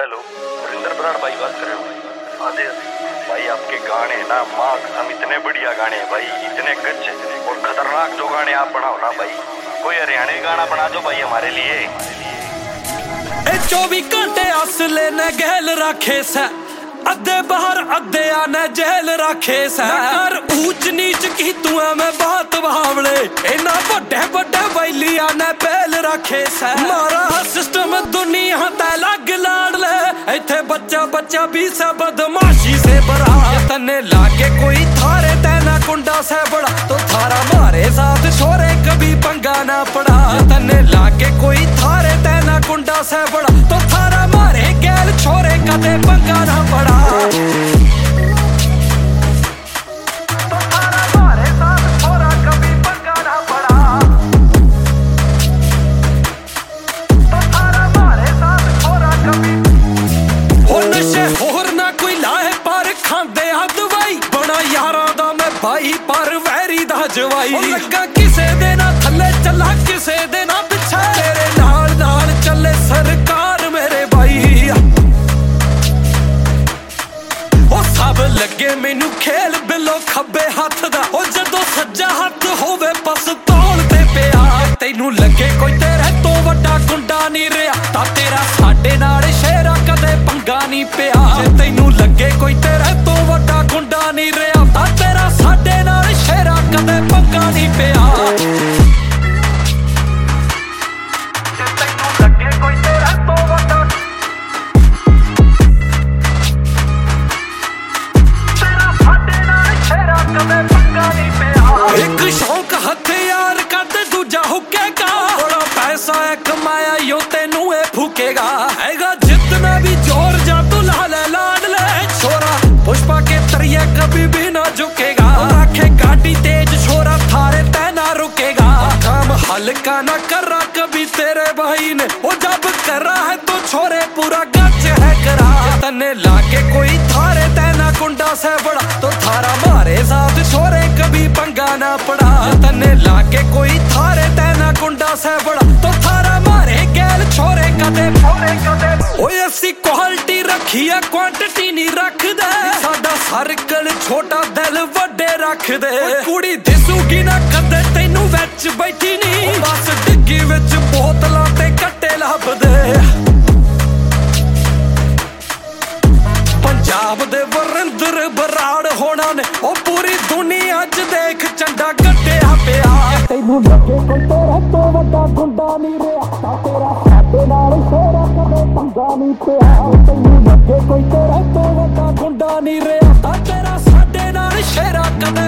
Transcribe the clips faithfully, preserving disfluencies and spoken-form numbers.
Hello, Varinder Brar भाई बात कर रहे हो? हाँ जी भाई, आपके गाने ना माँ कसम इतने बढ़िया गाने हैं भाई, इतने गच्च और खतरनाक जो गाने आप बनाओ ना भाई। कोई हरियाणवी गाना बना दो भाई हमारे लिए। चौबीस घंटे असले ने गहल रखे से, अद्धे बाहर अद्धे आने जेल रखे से। कर ऊंच नीच की तू मैं बात बावले, इना बड़े बड़े वैलिया ने पहल रखे से। मारा सिस्टम दुनिया ते लग लाड़ ले, इथे बच्चा बच्चा भी से बदमाशी से बड़ा। तने लागे कोई थारे तेना कुंडा से बड़ा, तो थारा मारे साथ छोरे कभी पंगा ना पड़ा। तने लागे कोई थारे तेना कुंडा से बड़ा, तो थारा मारे गैल छोरे कदे पंगा ना पड़ा। तो थारा मारे साथ छोरा कभी पंगा ना पड़ा। तो थारा मारे साथ छोरा कभी हो नशे होर ना कोई लाए पर खांदे आ दवाई। बड़ा यारा दा मैं भाई पर वैरी दा जवाई। लगा किसे दे ना थल्ले चला किसे दे ना पिछे, तेरे नाल नाल चले सरकार मेरे भाई। सब लगे मैनू खेल बिलो खब्बे हाथ दा, ओ जदों सज्जा हाथ होवे पिस्तौल ते पिया। तैनू लगे कोई तेरे तो वड्डा गुंडा नहीं रहा, ता तेरा साडे नाल शेरा कदे पंगा नहीं पिया। जे तैनू लगे कोई तेरे तो वड्डा गुंडा नहीं रहा, ता तेरा साडे नाल शेरा कदे पंगा नहीं पिया। एक शौक हथियार कद दूजा हुकेगा, बड़ा पैसा है कमाया यो तेनू ए फूकेगा। हैगा जितना भी जोर जा तू लाल लाड ले, छोरा पुष्पा के तरिया कभी भी ना झुकेगा। रखे गाड़ी तेज छोरा थारे ते ना रुकेगा। काम हल्का ना कर रहा कभी तेरे भाई ने, वो जब कर रहा है तो छोरे पूरा गच है करा। तने लाके कोई थारे ते ना कुंडा से बड़ा, तो थारा मारे साथ छोरे कभी पंगा ना पड़ा। तने लाके कोई थारे ते ना कुंडा से बड़ा, तो थारा मारे गैल छोरे कदे ओए। असी क्वालिटी रखी है क्वांटिटी नहीं रख दे, साडा सर्कल छोटा दिल वड्डे रख दे। कुड़ी दिसूगी ना कदे तैनू विच बैठी नहीं, बस डिग्गी विच बोतलां ते कट्टे लभ दे। पंजाब दे वरिंदर बराड़ होना ने, ओ पूरी दुनिया च देख झंडा कट्टिया पिया। तैनू लगे कोई तेरा तो वड्डा गुंडा नहीं रहा, ता तेरा साडे नाल शेरा कदे पंगा नहीं पिया। तैनू लगे कोई तेरा तो वड्डा गुंडा नहीं रहा, ता तेरा साडे नाल शेरा कदे।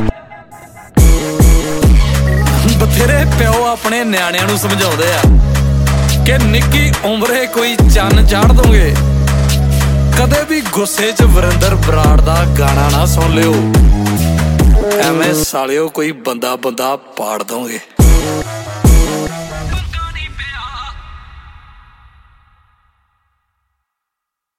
बथेरे प्यो अपने न्याणिਆਂ ਨੂੰ ਸਮਝਾਉਂਦੇ ਆ ਕਿ ਨਿੱਕੀ ਉਮਰੇ ਕੋਈ ਚੰਨ ਚਾੜ ਦੋਗੇ। कदे भी गुस्से च वरिंदर बराड़ दा गाना ना सुन लियो, एवें सालियो कोई बंदा बंदा पाड़ दोगे।